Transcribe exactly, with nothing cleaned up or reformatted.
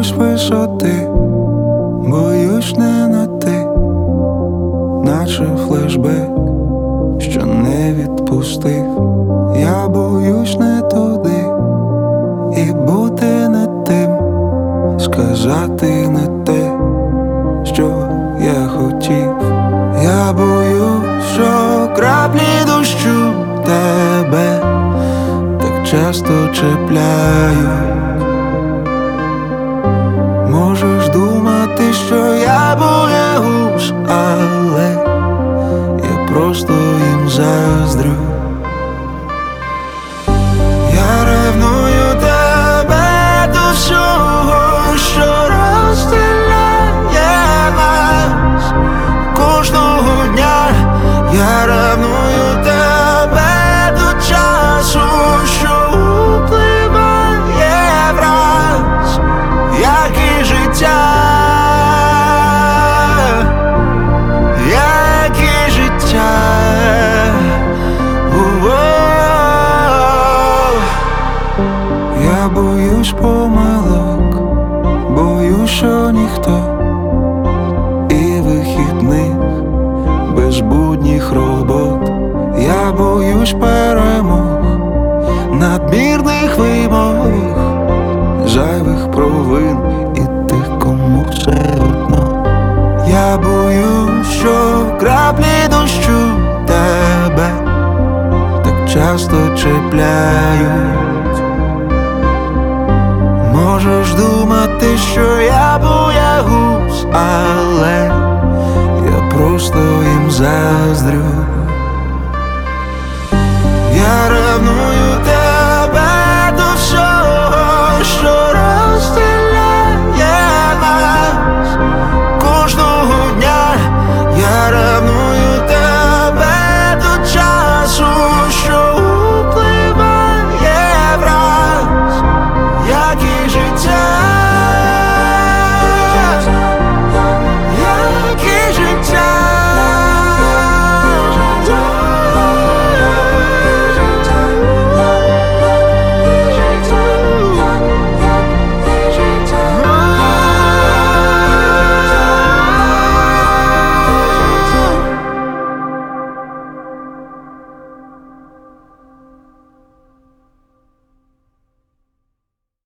боюсь висоти, боюсь не на ти, наче флешбек, що не відпустив. Я боюсь не туди і бути не тим, сказати не те, що я хотів. Я боюсь, що краплі дощу тебе так часто чіпляють. Можеш думати, що я боягуз, але я просто їм заздрю. Я ревную тебе до всього, що розділяє нас кожного дня. Я ревную тебе до часу, що впливає враз, як і життя, як і життя. Я боюсь помилок, боюсь, що ніхто, і вихідних, без будніх робот. Я боюсь перемог, надмірних вимог, зайвих провин і тих, кому все одно. Я боюсь, що краплі дощу тебе так часто чіпляють. Можеш думати, що я боягуз, але я просто їм заздрю.